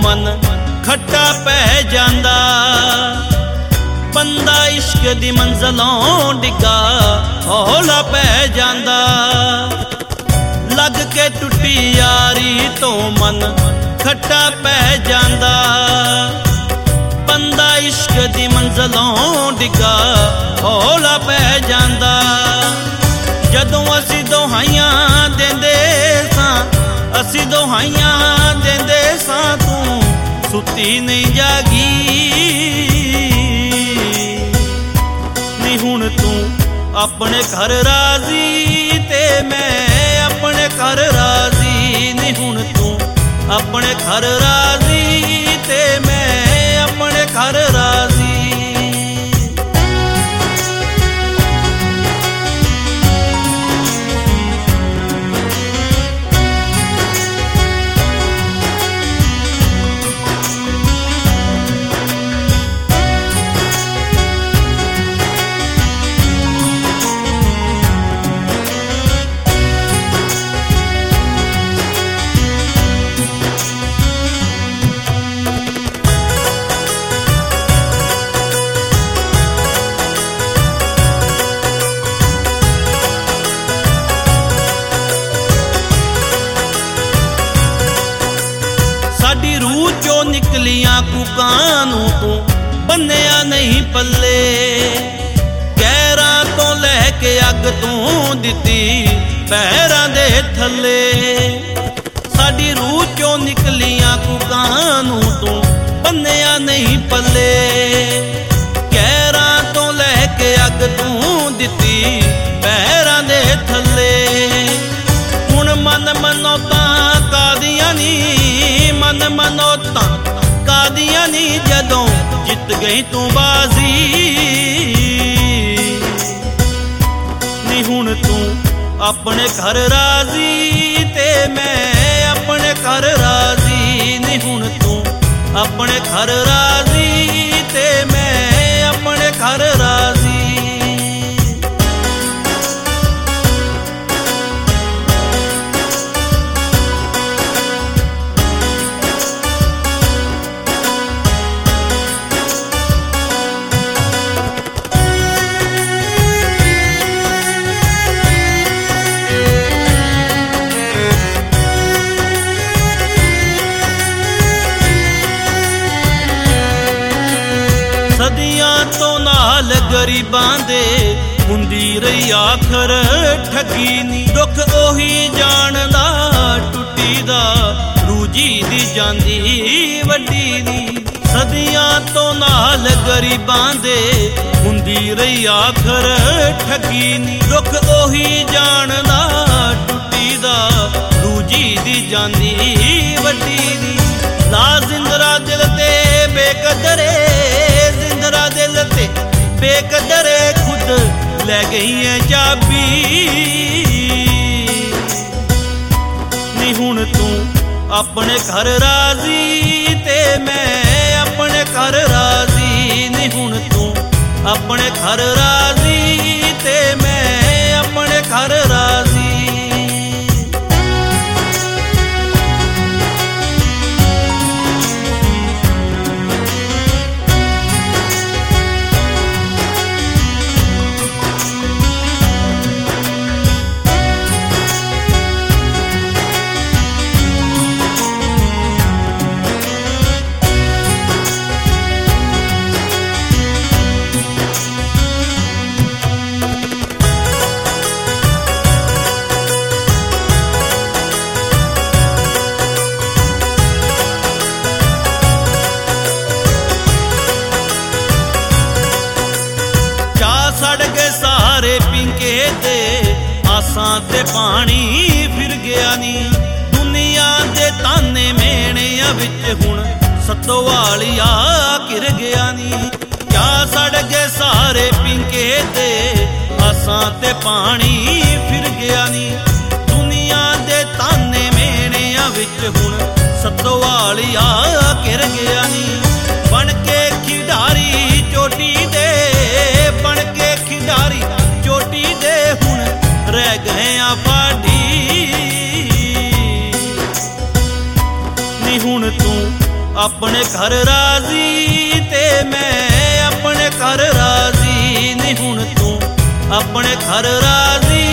मन खट्टा पै जांदा। बंदा इश्क दी मंज़लों डिगा हौला पै जांदा। लग के टुटी यारी तो मन खट्टा पै जांदा। बंदा इश्क दी मंज़लों डिगा हौला पै जांदा। जदों असी दोहाइयां देंदे सां, असी दोहाइयां देंदे सां, तू सुती नहीं जागी नी। हुण तू अपने घर राजी ते मैं अपने घर राजी नी। हुण तू अपने घर राजी ते मैं अपने घर राजी। साडी रूह चो निकलियां कूकां नूं तू बन्निया नहीं पल्ले। गैरां तो लैके अग तू दिती पैरां दे थल्ले। साडी रूह चो निकलियां कूकां नूं तू बन्निया नहीं पल्ले। गैरां तो लैके अग तू दिती पैरां दे थल्ले। हुण मन मनौतां कादियां नी, मन मनौतां कादियां नी। जदों जित गई तू बाजी नी। हुण तू अपने घर राजी ते मैं अपने घर राजी नी। हुण तू अपने घर राजी ते मैं अपने घर राजी। सदियां तो नाल गरीबां दे हुंदी रही आखर ठगी नी। दुख ओही जानदा टुटी दा रूजी दी जांदी वड्डी नी। सदियां तो नाल गरीबां दे हुंदी रही आखर ठगी नी। दुख ओही जानदा टुटी दा रूजी दी जांदी वड्डी नी। ला जिंदरा दिल ते बेकदरे, जिंदरा दिल ते बेकदरे, खुद ले गई है चाबी नी। हुण तू अपने घर राजी ते मैं अपने घर राजी नी। हुण तू अपने घर राजी ते मैं अपने घर राजी। आसां ते पानी फिर गया नी। दुनिया दे ताने मेहणियां विच हुण सत्तो वालिया घिर गया नी। क्या सड़ गए सारे पिंके दे आसां ते पानी फिर गया नी। दुनिया दे ताने मेहणियां विच हुण सत्तो वालिया घिर गया नी। बन के खिडारी चोटी दे, बन के खिडारी चोटी दे, हुण रह गए आ फाड़ी नी। हुण तू ਆਪਣੇ ਘਰ ਰਾਜ਼ੀ ਤੇ ਮੈਂ ਆਪਣੇ ਘਰ ਰਾਜ਼ੀ ਨੀ ਹੁਣ ਤੂੰ ਆਪਣੇ ਘਰ ਰਾਜ਼ੀ